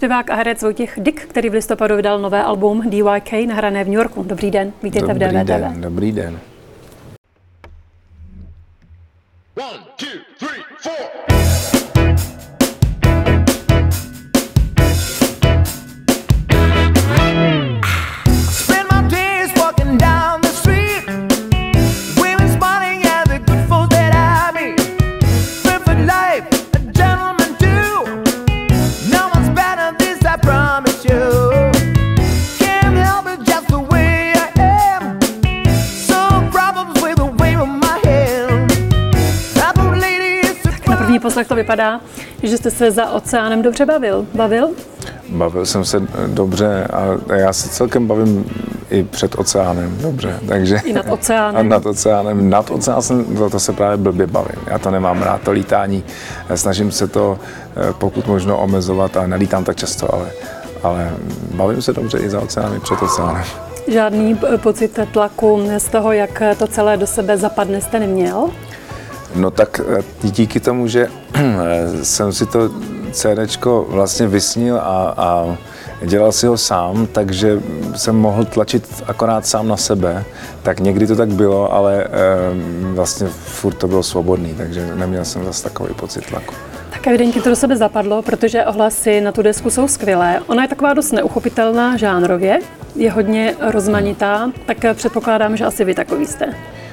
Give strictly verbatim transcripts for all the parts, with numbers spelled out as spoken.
zpěvák a herec Vojtěch Dyk, který v listopadu vydal nové album D Y K nahrané v New Yorku. Dobrý den, vítejte dobrý v D V T V. Den, dobrý den. One, two, three, four. Poslech to vypadá, že jste se za oceánem dobře bavil. Bavil? Bavil jsem se dobře a já se celkem bavím i před oceánem dobře, takže... I nad oceánem. A nad oceánem. Nad oceánem to, to se právě blbě bavím. Já to nemám rád, to lítání. Snažím se to pokud možno omezovat a nelítám tak často, ale, ale bavím se dobře i za oceánem, i před oceánem. Žádný pocit tlaku z toho, jak to celé do sebe zapadne, jste neměl? No tak díky tomu, že jsem si to CDčko vlastně vysnil a, a dělal si ho sám, takže jsem mohl tlačit akorát sám na sebe, tak někdy to tak bylo, ale e, vlastně furt to bylo svobodný, takže neměl jsem zase takový pocit tlaku. Tak evidentně to do sebe zapadlo, protože ohlasy na tu desku jsou skvělé. Ona je taková dost neuchopitelná žánrově, je hodně rozmanitá, tak předpokládám, že asi vy takový jste.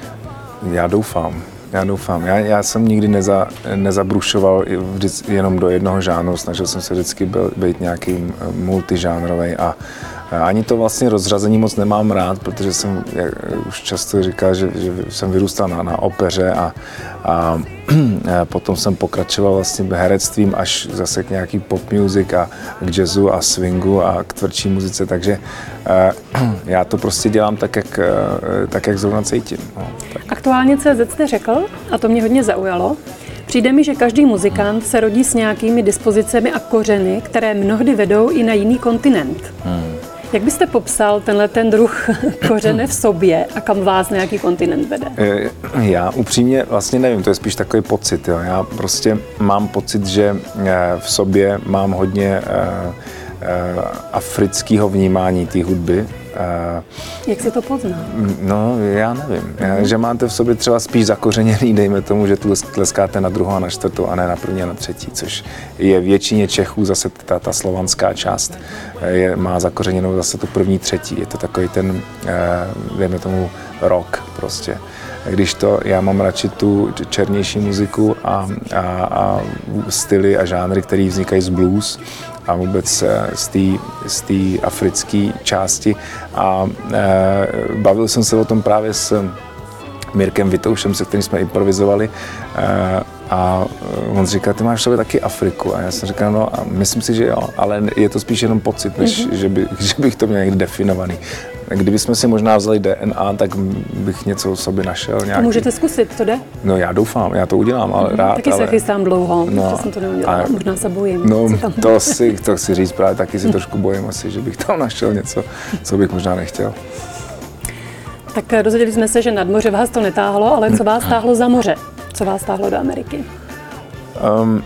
Já doufám. Já doufám. Já, já jsem nikdy neza, nezabrušoval vždy, jenom do jednoho žánru, snažil jsem se vždycky byl, být nějaký multižánrový a, a ani to vlastně rozřazení moc nemám rád, protože jsem jak už často říkal, že, že jsem vyrůstal na, na opeře a, a, a potom jsem pokračoval vlastně herectvím až zase k nějaký pop music a k jazzu a swingu a k tvrdší muzice, takže uh, já to prostě dělám tak, jak, uh, tak, jak zrovna cítím. No, tak. Aktuálně C Z jste řekl, a to mě hodně zaujalo, přijde mi, že každý muzikant se rodí s nějakými dispozicemi a kořeny, které mnohdy vedou i na jiný kontinent. Hmm. Jak byste popsal tenhle ten druh kořene v sobě a kam vás nějaký kontinent vede? Já upřímně vlastně nevím, to je spíš takový pocit. Jo. Já prostě mám pocit, že v sobě mám hodně afrického vnímání té hudby. Jak se to pozná? No, já nevím. Já, že máte v sobě třeba spíš zakořeněný, dejme tomu, že tu tleskáte na druhou a na čtvrtou a ne na první a na třetí, což je většině Čechů zase ta, ta slovanská část je, má zakořeněnou zase tu první, třetí. Je to takový ten, dejme tomu, rock prostě. Když to, já mám radši tu černější muziku a, a, a styly a žánry, které vznikají z blues a vůbec z té africké části. A e, bavil jsem se o tom právě s Mirkem Vitoušem, se kterým jsme improvizovali. E, a on říkal, ty máš v sobě taky Afriku. A já jsem říkal, no a myslím si, že jo, ale je to spíš jenom pocit, než mm-hmm. že, by, že bych to měl někdy definovaný. Kdybychom si možná vzali D N A, tak bych něco o sobě našel. Nějaký. To můžete zkusit, to jde? No já doufám, já to udělám, ale mm, rád. Taky ale... se chystám dlouho, no, protože jsem to neudělala, a... možná se bojím. No to si, to chci říct právě, taky si trošku bojím asi, že bych tam našel něco, co bych možná nechtěl. Tak dozvěděli jsme se, že nad moře vás to netáhlo, ale co vás táhlo za moře? Co vás táhlo do Ameriky? Um,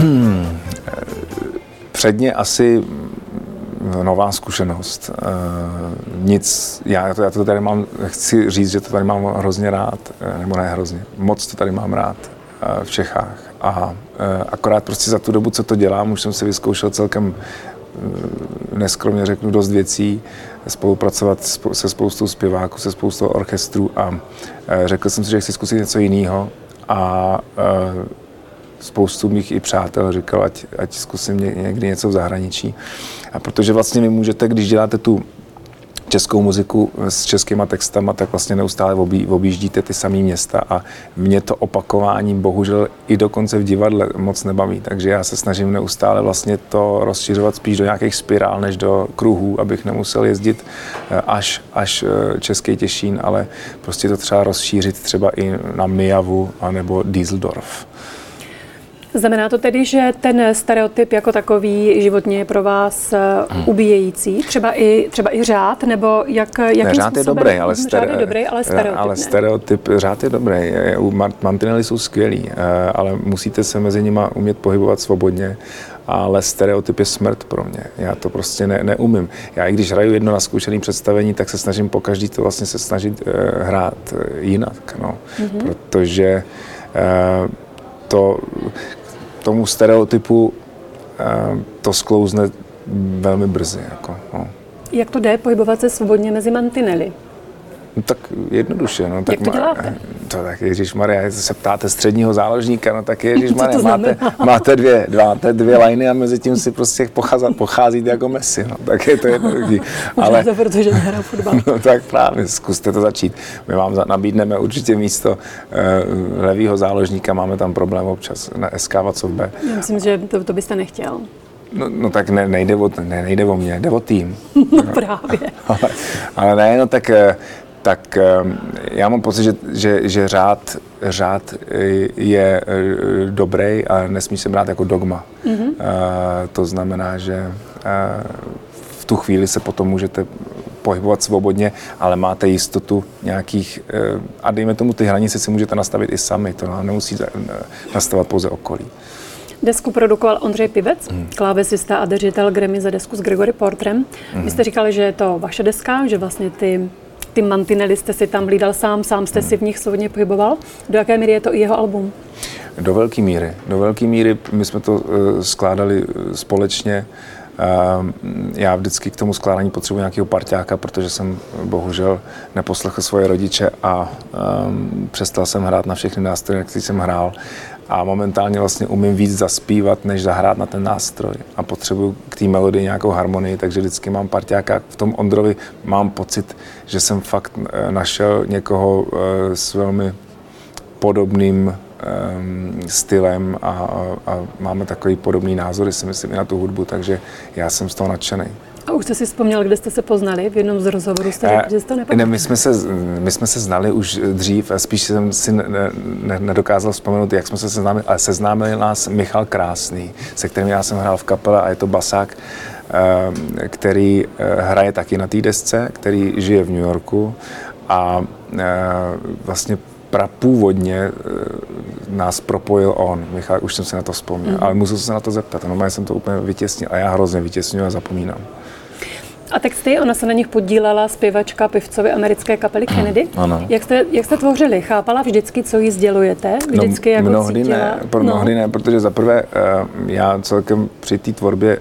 předně asi nová zkušenost. Nic, já to, já to tady mám, chci říct, že to tady mám hrozně rád, nebo ne hrozně, moc to tady mám rád v Čechách. A akorát prostě za tu dobu, co to dělám, už jsem si vyzkoušel celkem, neskromně řeknu, dost věcí, spolupracovat se spoustou zpěváků, se spoustou orchestrů a řekl jsem si, že chci zkusit něco jiného a spoustu mých i přátel říkal, ať, ať zkusím někdy něco v zahraničí. A protože vlastně vy můžete, když děláte tu českou muziku s českýma textama, tak vlastně neustále objí, objíždíte ty samé města a mě to opakování bohužel i dokonce v divadle moc nebaví. Takže já se snažím neustále vlastně to rozšiřovat spíš do nějakých spirál, než do kruhů, abych nemusel jezdit až, až Český Těšín, ale prostě to třeba rozšířit třeba i na Mijavu anebo Düsseldorf. Znamená to tedy, že ten stereotyp jako takový životně je pro vás hmm. ubíjející? Třeba i, třeba i řád? Nebo jak, jakým ne, řád je dobrý, ale, řád je dobrý, ale stereotyp ale stereotyp, řád je dobrý. Mantinely jsou skvělý, ale musíte se mezi nima umět pohybovat svobodně. Ale stereotyp je smrt pro mě. Já to prostě ne, neumím. Já i když hraju jedno na zkoušeném představení, tak se snažím po každý to vlastně se snažit uh, hrát jinak, no. Mm-hmm. Protože uh, to tomu stereotypu uh, to sklouzne velmi brzy, jako, no. Jak to jde pohybovat se svobodně mezi mantinely? No tak jednoduše, no. Tak Jak to děláte? To tak, ježišmarja, se ptáte středního záložníka, no tak ježišmarja, máte, máte dvě, dva, máte dvě lajny a mezi tím si prostě pochází, pocházíte jako Messi, no. Tak je to jednoduchý. Ale to, protože nehraju fotbal. No tak právě, zkuste to začít. My vám nabídneme určitě místo uh, levýho záložníka, máme tam problém občas na S K Vacov B. Já myslím, že to, to byste nechtěl. No, no tak ne, nejde, o, ne, nejde o mě, jde o tým. No právě. ale, ale ne, no tak... tak já mám pocit, že, že, že řád, řád je dobrý a nesmí se brát jako dogma. Mm-hmm. To znamená, že v tu chvíli se potom můžete pohybovat svobodně, ale máte jistotu nějakých, a dejme tomu, ty hranice si můžete nastavit i sami, to nemusí nastavovat pouze okolí. Desku produkoval Ondřej Pivec, hmm. klávesista a držitel Grammy za desku s Gregory Porterem. Hmm. Vy jste říkali, že je to vaše deska, že vlastně ty Ty mantinely jste si tam hlídal sám, sám jste si v nich svobodně pohyboval. Do jaké míry je to i jeho album? Do velké míry. Do velké míry my jsme to uh, skládali společně. Uh, já vždycky k tomu skládání potřebuji nějakého parťáka, protože jsem bohužel neposlechl svoje rodiče a um, přestal jsem hrát na všechny nástroje, na které jsem hrál. A momentálně vlastně umím víc zaspívat, než zahrát na ten nástroj. A potřebuji k té melodii nějakou harmonii, takže vždycky mám parťáka. V tom Ondrovi mám pocit, že jsem fakt našel někoho s velmi podobným um, stylem a, a máme takový podobný názory, si myslím, i na tu hudbu, takže já jsem z toho nadšený. A už jste si vzpomněl, kde jste se poznali? V jednom z rozhovorů jste řekl, že jste to nepamatuji. Ne, my jsme, se, my jsme se znali už dřív, spíš jsem si ne, ne, nedokázal vzpomenout, jak jsme se seznámili, ale seznámil nás Michal Krásný, se kterým já jsem hrál v kapele a je to basák, který hraje taky na té desce, který žije v New Yorku a vlastně prapůvodně nás propojil on. Michal, už jsem si na to vzpomněl, mm. ale musel jsem se na to zeptat. No, jsem to úplně vytěsnil a já hrozně vytěsňuji a zapomínám. A texty, ona se na nich podílela zpěvačka pěvcovy americké kapely Kennedy. Ano. Jak jste, jak jste tvořili? Chápala vždycky, co jí sdělujete? Vždycky, no, jak mnohdy cítila? ne, pro no. mnohdy ne, protože zaprvé já celkem při té tvorbě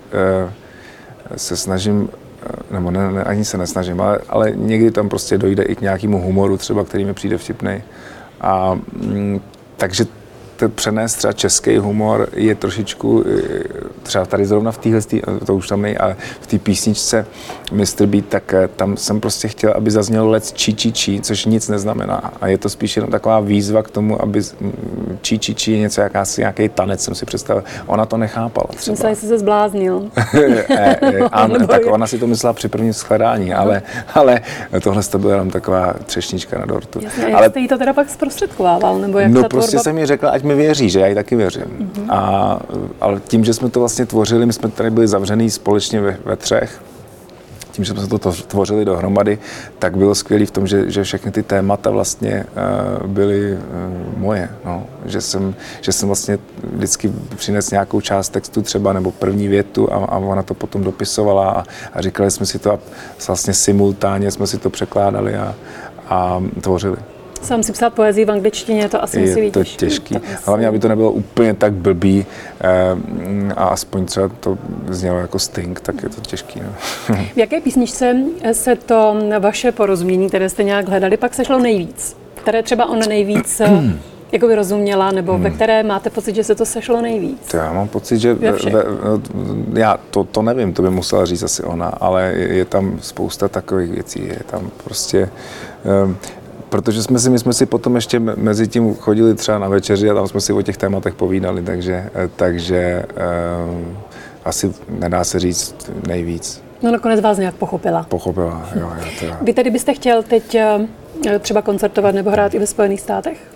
se snažím, nebo ne, ne, ani se nesnažím, ale, ale někdy tam prostě dojde i k nějakému humoru třeba, který mi přijde vtipnej. A m, takže to přenést třeba český humor je trošičku, třeba tady zrovna v téhle, to už tam nej, ale v té písničce mister Beat, tak tam jsem prostě chtěl, aby zaznělo let's či či či, což nic neznamená. A je to spíš jenom taková výzva k tomu, aby či či či je něco, jakási, nějaký tanec, jsem si představil. Ona to nechápala. Myslela, že jsi se zbláznil. e, e, a, tak ona si to myslela při prvním shledání, ale, ale tohle to byla jenom taková třešnička na dortu. Jasně, a ale, jak jste jí to teda pak zprostředkovával? Nebo jak no ta prostě tvorba... jsem mi řekla, ať mi věří, že já jí taky věřím. Mm-hmm. A, ale tím, že jsme to vlastně tvořili, my jsme tady byli zavřený společně ve, ve třech, tím, že jsme to tvořili dohromady, tak bylo skvělé v tom, že, že všechny ty témata vlastně uh, byly uh, moje. No. Že, jsem, že jsem vlastně vždycky přinesl nějakou část textu třeba, nebo první větu a, a ona to potom dopisovala a, a říkali jsme si to a vlastně simultánně jsme si to překládali a, a tvořili. Sám si psát poezii v angličtině, to asi musí být těžký. Je to těžký. Hlavně, aby to nebylo úplně tak blbý eh, a aspoň třeba to znělo jako Sting, tak je to těžký. No. V jaké písničce se to vaše porozumění, které jste nějak hledali, pak sešlo nejvíc? Které třeba on nejvíc jako by rozuměla, nebo hmm. ve které máte pocit, že se to sešlo nejvíc? To já mám pocit, že ve, ve, já to, to nevím, to by musela říct asi ona, ale je, je tam spousta takových věcí. Je tam prostě... Um, Protože jsme si, my jsme si potom ještě mezi tím chodili třeba na večeři a tam jsme si o těch tématech povídali, takže, takže um, asi nedá se říct nejvíc. No nakonec vás nějak pochopila. Pochopila, jo. jo teda. Vy tedy byste chtěl teď třeba koncertovat nebo hrát i ve Spojených státech?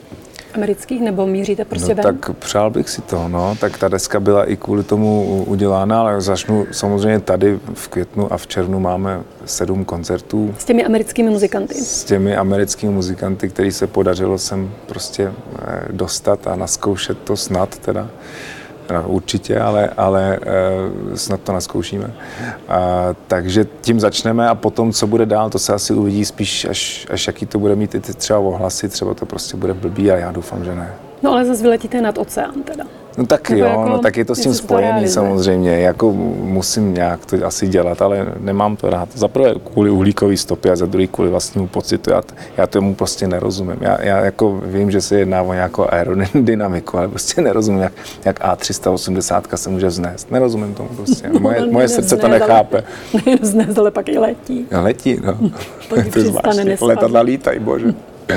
amerických, nebo míříte prostě No, ven? tak přál bych si to, no. Tak ta deska byla i kvůli tomu udělána, ale začnu samozřejmě tady v květnu a v červnu máme sedm koncertů. S těmi americkými muzikanty. S těmi americkými muzikanty, který se podařilo sem prostě dostat a naskoušet to snad teda. No, určitě, ale, ale e, snad to naskoušíme. A, takže tím začneme a potom, co bude dál, to se asi uvidí spíš, až, až jaký to bude mít i ty třeba ohlasy, třeba to prostě bude blbý a já doufám, že ne. No ale zase vyletíte nad oceán teda. No tak Nebo jo, jako, no, tak je to s tím spojený samozřejmě, jako musím nějak to asi dělat, ale nemám to rád. Za prvé kvůli uhlíkové stopě a za druhý kvůli vlastnímu pocitu, já, já tomu prostě nerozumím. Já, já jako vím, že se jedná o nějakou aerodynamiku, ale prostě nerozumím, jak, jak A tři sta osmdesát se může vznést. Nerozumím tomu prostě, moje, moje srdce to nechápe. Nejen vznést, ale pak i letí. Ja, letí, no. Pak To je zvláštní, letadla lítají, bože.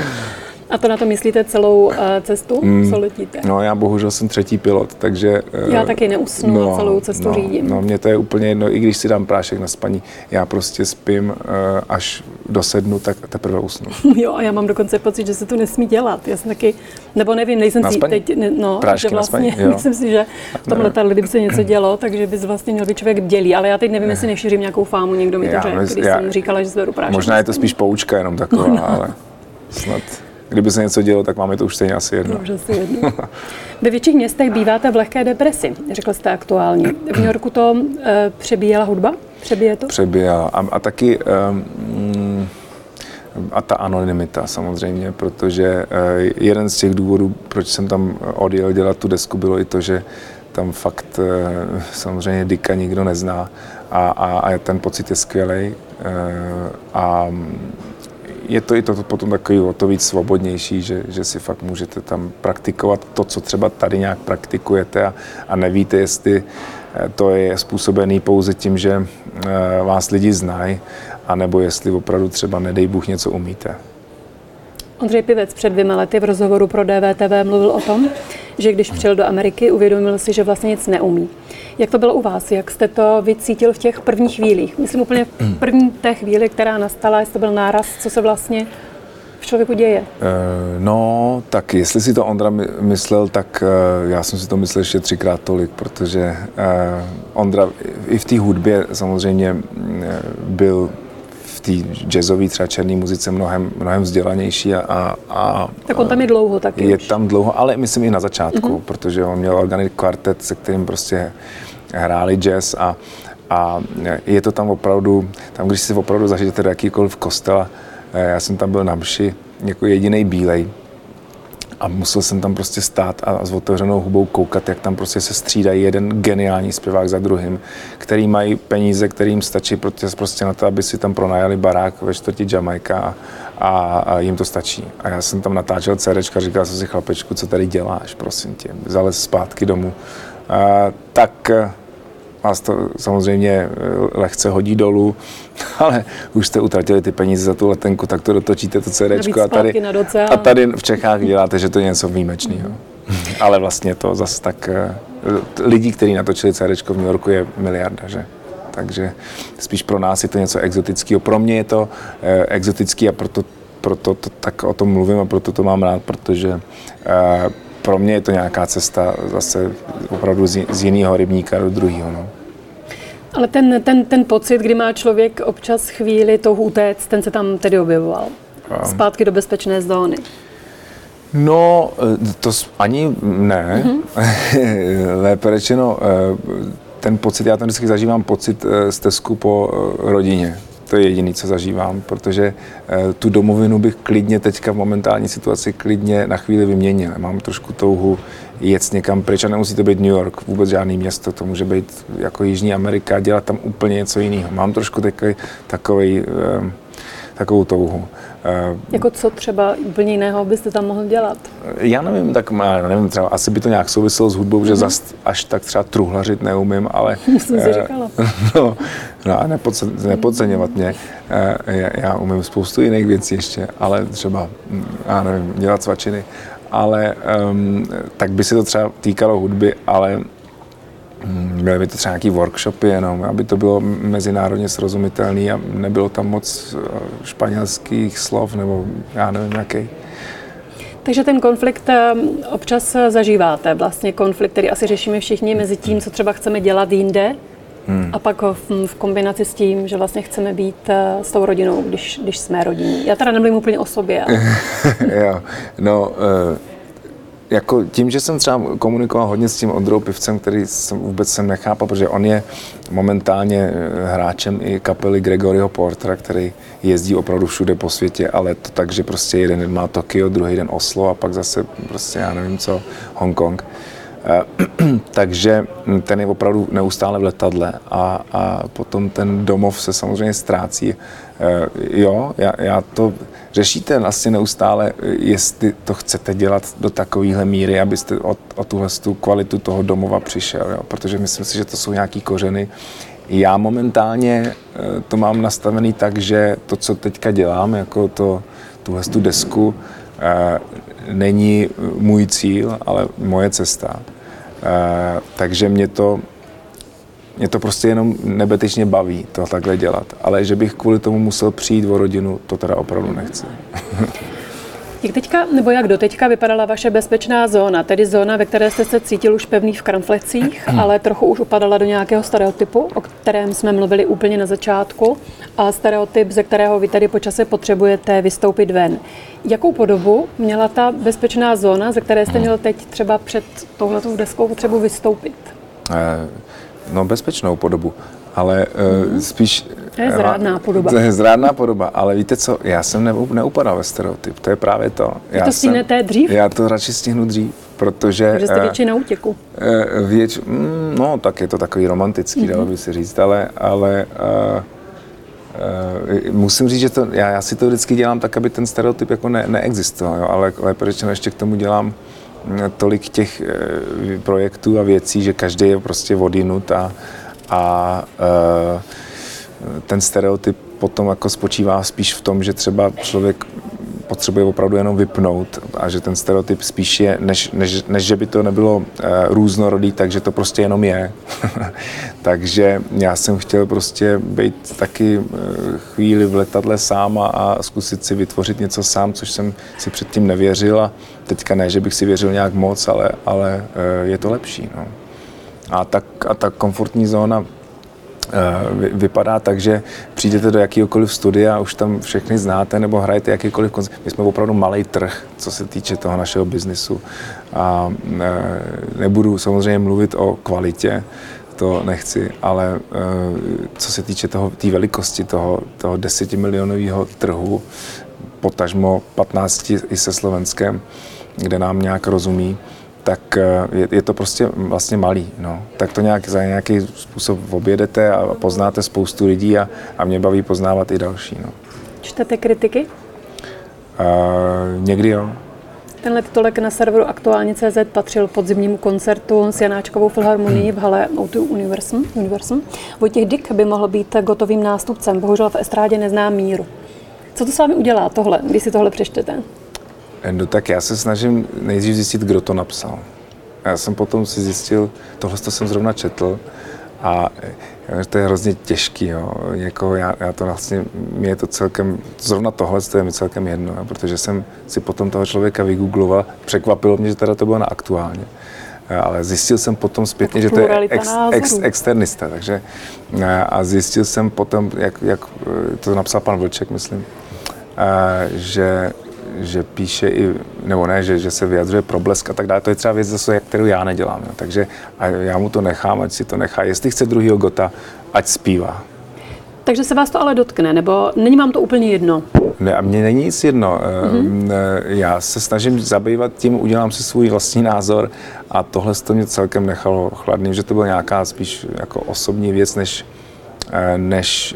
A to na to myslíte celou uh, cestu, mm. co letíte? No já bohužel jsem třetí pilot, takže... Já taky neusnu no, a celou cestu no, řídím. No mně to je úplně jedno, i když si dám prášek na spaní, já prostě spím, uh, až dosednu, tak teprve usnu. Jo, a já mám dokonce pocit, že se to nesmí dělat. Já jsem taky, nebo nevím, nejsem si teď, ne, no, prášky že vlastně, na spaní, jo. myslím si, že v tom letadle, kdyby se něco dělo, takže bys vlastně měl být člověk bdělý, ale já teď nevím, jestli nešířím nějakou fámu, někdo mi to řekl, když já, jsem říkala, že se beru prášek. Možná je to spíš poučka jenom taková, no, no. ale snad... Kdyby se něco dělo, tak máme to už stejně asi jedno. To už asi jedno. Ve větších městech býváte v lehké depresi, řekl jste aktuálně. V New Yorku to uh, přebíjela hudba? Přebíje to? Přebíjela. A, a taky um, a ta anonymita samozřejmě, protože uh, jeden z těch důvodů, proč jsem tam odjel dělat tu desku, bylo i to, že tam fakt uh, samozřejmě Dicka nikdo nezná a, a, a ten pocit je skvělej. Uh, a je to i to potom takový o to víc svobodnější, že, že si fakt můžete tam praktikovat to, co třeba tady nějak praktikujete a, a nevíte, jestli to je způsobený pouze tím, že vás lidi znají, anebo jestli opravdu třeba nedej Bůh něco umíte. Ondřej Pivec před dvěma lety v rozhovoru pro D V T V mluvil o tom, že když přijel do Ameriky, uvědomil si, že vlastně nic neumí. Jak to bylo u vás? Jak jste to vycítil v těch prvních chvílích? Myslím úplně v první té chvíli, která nastala, jestli to byl náraz, co se vlastně v člověku děje? No, tak jestli si to Ondra myslel, tak já jsem si to myslel ještě třikrát tolik, protože Ondra i v té hudbě samozřejmě byl v té jazzové, třeba černé muzice mnohem, mnohem vzdělanější a, a... Tak on tam je dlouho taky. Je už. tam dlouho, ale myslím i na začátku, mm-hmm. protože on měl organic kvartet, se kterým prostě hráli jazz a, a je to tam opravdu, tam když si opravdu zažijete do jakýkoliv kostela, já jsem tam byl na mši jako jedinej bílej a musel jsem tam prostě stát a s otevřenou hubou koukat, jak tam prostě se střídají jeden geniální zpěvák za druhým, který mají peníze, kterým stačí prostě na to, aby si tam pronajali barák ve čtvrti Jamajka a, a jim to stačí. A já jsem tam natáčel CDčka, říkal jsem si, chlapečku, co tady děláš, prosím tě, zalez zpátky domů. A, tak vás to samozřejmě lehce hodí dolů, ale už jste utratili ty peníze za tu letenku, tak to dotočíte to CDčko a tady, a tady v Čechách děláte, že to je něco výjimečného. Ale vlastně to zase tak, lidí, kteří natočili CDčko v New Yorku, je miliarda, že? Takže spíš pro nás je to něco exotického. Pro mě je to eh, exotický a proto, proto to, tak o tom mluvím a proto to mám rád, protože eh, pro mě je to nějaká cesta zase opravdu z, z jiného rybníka do druhého. No. Ale ten, ten, ten pocit, kdy má člověk občas chvíli touhu utéct, ten se tam tedy objevoval. Zpátky do bezpečné zóny. No, to ani ne. Mm-hmm. Lépe řečeno, ten pocit, já ten vždycky zažívám pocit stezku po rodině. To je jediný, co zažívám, protože tu domovinu bych klidně teďka v momentální situaci klidně na chvíli vyměnil. Mám trošku touhu jet někam pryč a nemusí to být New York, vůbec žádný město, to může být jako Jižní Amerika, dělat tam úplně něco jiného. Mám trošku takový, takový, takovou touhu. Jako co třeba úplně jiného byste tam mohl dělat? Já nevím, tak já nevím, třeba asi by to nějak souviselo s hudbou, mm-hmm. že zas až tak třeba truhlařit neumím, ale... Jsem si říkala. No, no a nepodce, nepodceňovat mě. Já, já umím spoustu jiných věcí ještě, ale třeba, já nevím, dělat svačiny. Ale um, tak by se to třeba týkalo hudby, ale měly by to třeba nějaký workshopy jenom, aby to bylo mezinárodně srozumitelné a nebylo tam moc španělských slov nebo já nevím jaký. Takže ten konflikt občas zažíváte, vlastně konflikt, který asi řešíme všichni mezi tím, co třeba chceme dělat jinde, hmm. a pak v, v kombinaci s tím, že vlastně chceme být s tou rodinou, když, když jsme rodinní. Já teda nemluvím úplně o sobě. Ale... jo, no, uh, jako tím, že jsem třeba komunikoval hodně s tím Ondrou Pivcem, který jsem vůbec jsem nechápal, protože on je momentálně hráčem i kapely Gregoryho Portera, který jezdí opravdu všude po světě, ale to tak, že prostě jeden den má Tokio, druhý den Oslo a pak zase prostě já nevím co, Hongkong. Takže ten je opravdu neustále v letadle a, a potom ten domov se samozřejmě ztrácí. Jo, já, já to řešíte vlastně neustále, jestli to chcete dělat do takovéhle míry, abyste o, o tuhle tu kvalitu toho domova přišel, jo? Protože myslím si, že to jsou nějaký kořeny. Já momentálně to mám nastavený tak, že to, co teďka dělám, jako to, tuhle tu desku, není můj cíl, ale moje cesta. Takže mě to Mě to prostě jenom nebetyčně baví to takhle dělat, ale že bych kvůli tomu musel přijít o rodinu, to teda opravdu nechci. Jak teďka, nebo jak doteďka vypadala vaše bezpečná zóna, tedy zóna, ve které jste se cítil už pevný v kramflecích, ale trochu už upadala do nějakého stereotypu, o kterém jsme mluvili úplně na začátku, a stereotyp, ze kterého vy tady po čase potřebujete vystoupit ven. Jakou podobu měla ta bezpečná zóna, ze které jste měl teď třeba před touhletou deskou potřebu vystoupit? Eh... No, bezpečnou podobu, ale uh, spíš... To je zrádná podoba. To je zrádná podoba, ale víte co, já jsem ne, neupadal ve stereotyp, to je právě to. Vy to stihnete dřív? Já to radši stihnu dřív, protože... Takže jste větší na útěku. Uh, věč, mm, no, tak je to takový romantický, mm-hmm. dalo by se říct, ale... ale uh, uh, musím říct, že to, já, já si to vždycky dělám tak, aby ten stereotyp jako ne, neexistoval, jo, ale lépe řečeno ještě k tomu dělám tolik těch e, projektů a věcí, že každý je prostě odinut a, a e, ten stereotyp potom jako spočívá spíš v tom, že třeba člověk potřebuje opravdu jenom vypnout a že ten stereotyp spíš je, než, než, než že by to nebylo e, různorodý, takže to prostě jenom je. Takže já jsem chtěl prostě být taky e, chvíli v letadle sám a, a zkusit si vytvořit něco sám, což jsem si předtím nevěřil a teďka ne, že bych si věřil nějak moc, ale, ale e, je to lepší. No. A, ta, a ta komfortní zóna vypadá tak, že přijdete do jakýkoliv studia a už tam všechny znáte nebo hrajete jakýkoliv koncert. My jsme opravdu malý trh, co se týče toho našeho biznisu. A nebudu samozřejmě mluvit o kvalitě, to nechci, ale co se týče toho, té velikosti toho, toho desetimilionového trhu, potažmo patnácti i se Slovenskem, kde nám nějak rozumí, tak je, je to prostě vlastně malý. No. Tak to nějak za nějaký způsob objedete a poznáte spoustu lidí a, a mě baví poznávat i další. No. Čtete kritiky? Uh, někdy jo. Tenhle titulek na serveru Aktuálně tečka cé zet patřil podzimnímu koncertu s Janáčkovou filharmonií v hale ó dva Universum. Universum. Vojtěch Dyk by mohl být gotovým nástupcem, bohužel v estrádě nezná míru. Co to s vámi udělá tohle, když si tohle přečtete? No tak já se snažím nejdřív zjistit, kdo to napsal. Já jsem potom si zjistil, tohle jsem zrovna četl a to je hrozně těžký, jo. Jako já, já to vlastně, mě je to celkem, zrovna tohle to je mi celkem jedno, jo, protože jsem si potom toho člověka vygoogloval, překvapilo mě, že teda to bylo na Aktuálně. Ale zjistil jsem potom zpětně, že to je ex, ex, externista, takže a zjistil jsem potom, jak, jak to napsal pan Vlček, myslím, že že píše i, nebo ne, že, že se vyjadřuje pro Blesk a tak dále. To je třeba věc zase, kterou já nedělám. Jo. Takže a já mu to nechám, ať si to nechá. Jestli chce druhýho Gota, ať zpívá. Takže se vás to ale dotkne, nebo není vám to úplně jedno? Ne, a mně není nic jedno. Mm-hmm. Já se snažím zabývat tím, udělám si svůj vlastní názor a tohle to mě celkem nechalo chladným, že to byla nějaká spíš jako osobní věc, než, než,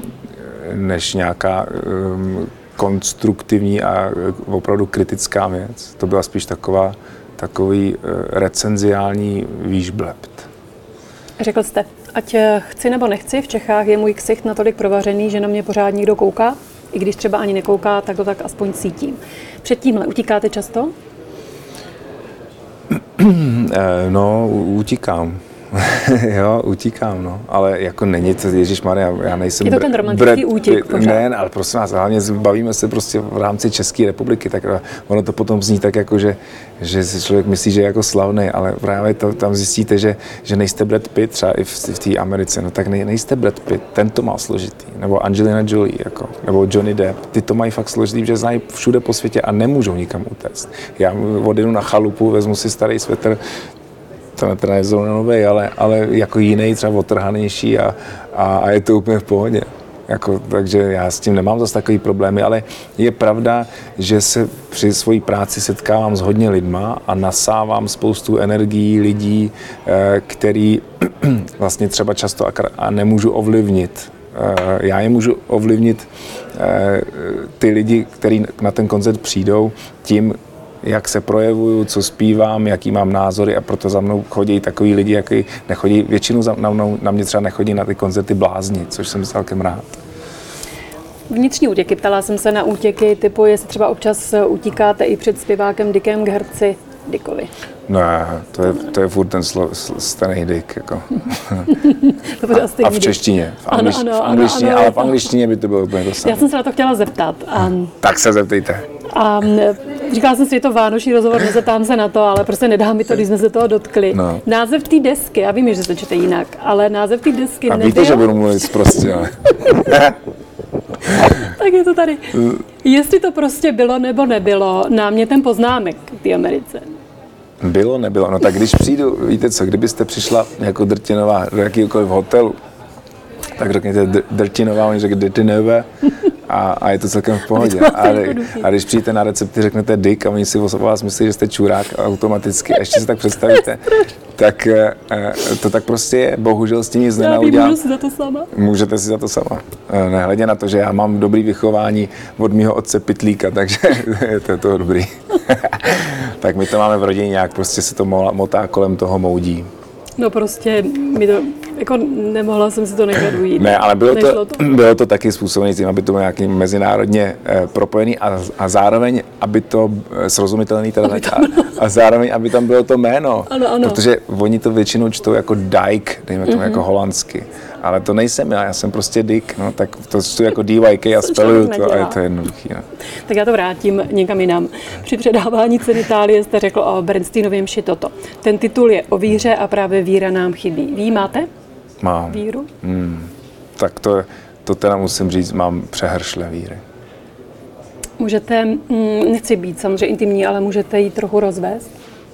než nějaká konstruktivní a opravdu kritická věc. To byla spíš taková, takový recenziální výžblebt. Řekl jste, ať chci nebo nechci, v Čechách je můj ksicht natolik provařený, že na mě pořád někdo kouká. I když třeba ani nekouká, tak to tak aspoň cítím. Před tímhle utíkáte často? No, utíkám. Jo, utíkám, no. Ale jako není to, ježišmarja, já nejsem... Je to ten romantický útěk pořád. Ne, ale prosím vás, hlavně bavíme se prostě v rámci České republiky, tak ono to potom zní tak jako, že, že si člověk myslí, že je jako slavný, ale právě to, tam zjistíte, že, že nejste Brad Pitt třeba i v, v té Americe, no tak nej, nejste Brad Pitt, ten to má složitý, nebo Angelina Jolie, jako, nebo Johnny Depp, ty to mají fakt složitý, že znají všude po světě a nemůžou nikam utéct. Já odjedu na chalupu, vezmu si starý svetr, to teda je zrovna novej, ale, ale jako jiný, třeba otrhanější a, a, a je to úplně v pohodě. Jako, takže já s tím nemám zase takový problémy, ale je pravda, že se při své práci setkávám s hodně lidma a nasávám spoustu energií lidí, který vlastně třeba často a nemůžu ovlivnit. Já je můžu ovlivnit ty lidi, kteří na ten koncert přijdou tím, jak se projevuju, co zpívám, jaký mám názory a proto za mnou chodí takový lidi, jaký nechodí, většinu za, na, mnou, na mě třeba nechodí na ty koncerty blázni, což jsem celkem rád. Vnitřní útěky. Ptala jsem se na útěky typu, jestli třeba občas utíkáte i před zpěvákem Dickem k herci Dickovi. Ne, to je, to je furt ten slo, stejný Dick. Jako. to a, a v češtině, v, anglič, ano, ano, v angličtině, ano, ale ano, v angličtině by to bylo úplně to samé. Já jsem se na to chtěla zeptat. A, tak se zeptejte. A říkala jsem si, je to vánoční rozhovor, nezeptám se na to, ale prostě nedá mi to, když jsme se toho dotkli. No. Název té desky, já vím, že se čte jinak, ale název té desky a nebyl... víte, že budu mluvit prostě, ale... Tak je to tady. Jestli to prostě bylo nebo nebylo námětem poznámek k té Americe. Bylo, nebylo. No tak když přijdu, víte co, kdybyste přišla jako Drtinová do jakýkoliv hotelu, tak řekněte Drtinová, oni řekne Drtinové a, a je to celkem v pohodě. A, a když přijdete na recepci, řeknete Dick a oni si o vás myslí, že jste čurák automaticky a ještě si tak představíte, tak to tak prostě je. Bohužel s tím nic nenaudělám. Můžu si za to sama? Můžete si za to sama. Nehledě na to, že já mám dobrý vychování od mýho otce Pytlíka, takže to je toho dobrý. Tak my to máme v rodině nějak, prostě se to motá kolem toho moudí. No prostě mi to, jako nemohla jsem si to nechat ujít. Ne, ale bylo to, to? bylo to taky způsobené tím, aby to bylo nějaký mezinárodně eh, propojený a, a zároveň, aby to eh, srozumitelný teda aby a, a zároveň, aby tam bylo to jméno. Ano, ano. Protože oni to většinou čtou jako Dyke, dejme tomu mm-hmm. jako holandsky. Ale to nejsem já, já jsem prostě Dick, no, tak to čtu jako D Y K a speluju to a je to jednoduchý. No. Tak já to vrátím někam jinam. Při předávání ceny Itálie jste řekl o Bernsteinově mši toto. Ten titul je o víře a právě víra nám chybí. Vy máte mám. víru? Hmm. Tak to, to teda musím říct, mám přehršle víry. Můžete, mm, nechci být samozřejmě intimní, ale můžete ji trochu rozvést?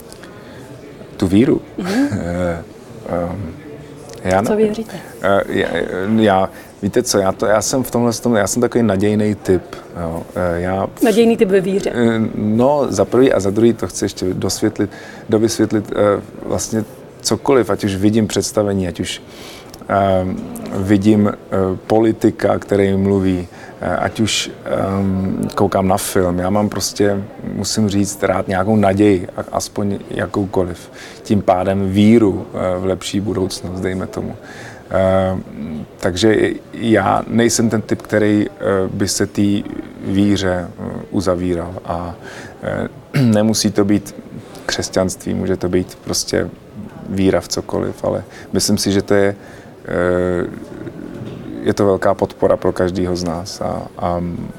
Tu víru? Mm-hmm. um, Já co věříte? Já, já, víte co, já, to, já jsem v tomhle, já jsem takový nadějný typ. Jo. Já, nadějný typ ve víře? No, za prvý a za druhý to chci ještě dosvětlit, dovysvětlit vlastně cokoliv, ať už vidím představení, ať už um, vidím uh, politika, který mluví, uh, ať už um, koukám na film. Já mám prostě, musím říct, rád nějakou naději, aspoň jakoukoliv. Tím pádem víru uh, v lepší budoucnost, dejme tomu. Uh, takže já nejsem ten typ, který uh, by se té víře uh, uzavíral. A uh, nemusí to být křesťanství, může to být prostě víra v cokoliv, ale myslím si, že to je, je to velká podpora pro každého z nás a, a,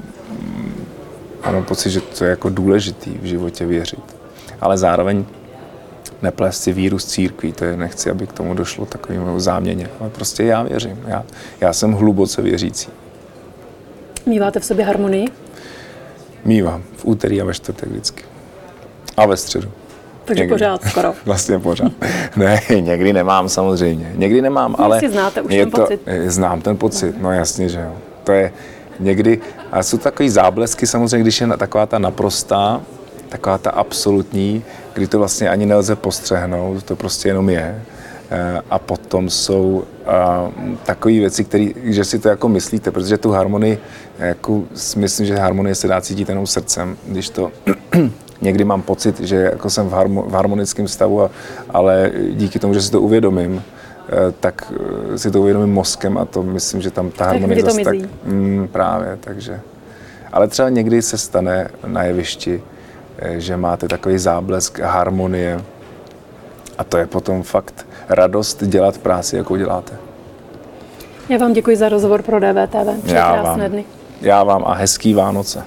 a mám pocit, že to je jako důležitý v životě věřit. Ale zároveň neplést si víru z církví, to je, nechci, aby k tomu došlo takovému záměně, ale prostě já věřím, já, já jsem hluboce věřící. Míváte v sobě harmonii? Mívám, v úterý a ve čtvrtek vždycky. A ve středu. Takže někdy. Pořád skoro. Vlastně pořád. Ne, někdy nemám samozřejmě. Někdy nemám, no, ale... Jestli znáte už ten to, pocit. Znám ten pocit, no jasně, že jo. To je někdy... A jsou takový záblesky samozřejmě, když je taková ta naprostá, taková ta absolutní, kdy to vlastně ani nelze postřehnout, to prostě jenom je. A potom jsou takové věci, které, že si to jako myslíte, protože tu harmonii, jako myslím, že harmonie se dá cítit jenom srdcem, když to... Někdy mám pocit, že jako jsem v, harmo, v harmonickém stavu, a, ale díky tomu, že si to uvědomím, tak si to uvědomím mozkem a to myslím, že tam ta harmonie zase tak... Mm, právě, takže... Ale třeba někdy se stane na jevišti, že máte takový záblesk harmonie A to je potom fakt radost dělat práci, jakou děláte. Já vám děkuji za rozhovor pro D V T V. Přeji Já krásné vám, dny. já vám a hezký Vánoce.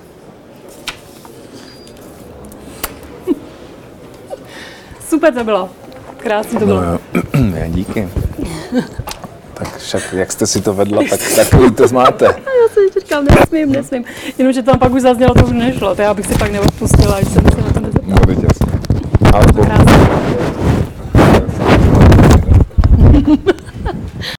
Super to bylo. Krásně to bylo. No, já díky. Tak však, jak jste si to vedla, tak takový to máte. Já se říkám, nesmím, nesmím. Jenomže tam pak už zaznělo, to už nešlo. To já bych si pak neodpustila, když jsem se na to nezeptala. No, teď jasně. Ale